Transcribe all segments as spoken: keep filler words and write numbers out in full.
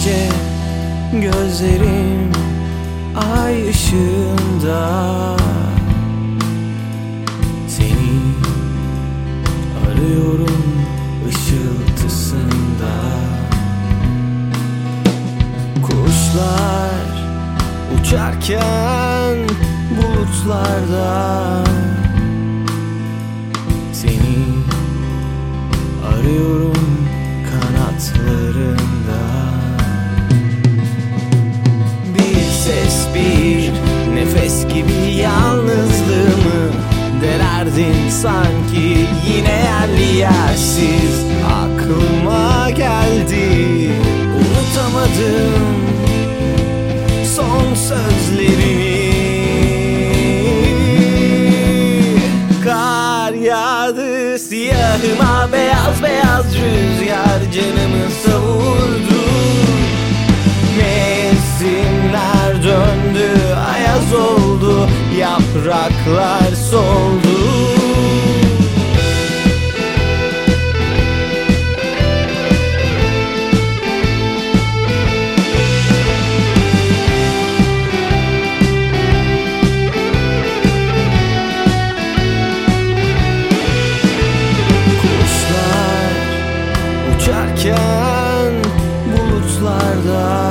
gece gözlerim ay ışığında, seni arıyorum ışıltısında. Kuşlar uçarken bulutlarda, seni arıyorum kanatlarında. Bir ses, bir nefes gibi yalnızlığımı delerdin sanki, yine yerli yersiz aklıma geldi. Unutamadım son sözlerini. Kar yağdı siyahıma, beyaz beyaz rüzgar canımı savurdu. Mevsimler döndü, ayaz oldu, yapraklar soldu. Uçarken bulutlarda,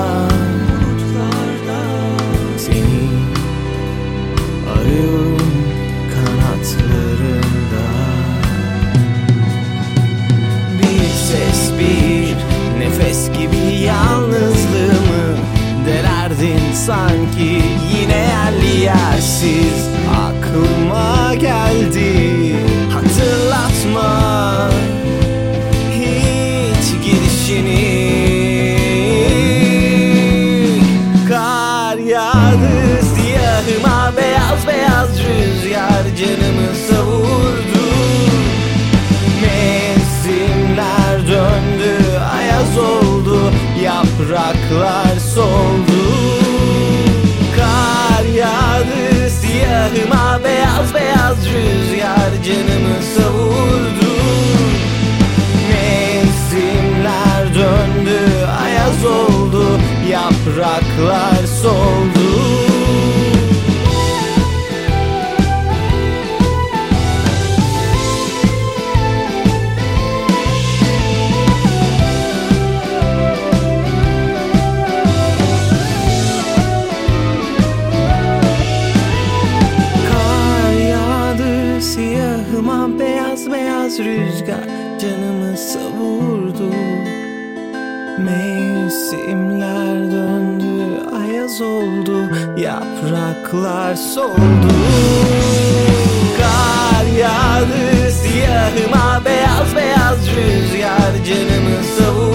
seni arıyorum kanatlarında. Bir ses, bir nefes gibi yalnızlığımı delerdin sanki, yine yerli yersiz aklıma geldi. Hatırlatma kar yağdı siyahıma, beyaz beyaz rüzgar canımı savurdu. Mevsimler döndü, ayaz oldu, yapraklar soldu. Kar yağdı siyahıma, beyaz beyaz rüzgar canımı savurdu. Mevsimler döndü, ayaz oldu, yapraklar soldu. Kar yağdı siyahıma, beyaz beyaz rüzgar canımı savurdu. Mevsimler döndü, ayaz oldu, yapraklar soldu. Kar yağdı siyahıma, beyaz beyaz rüzgar canımı savurdu.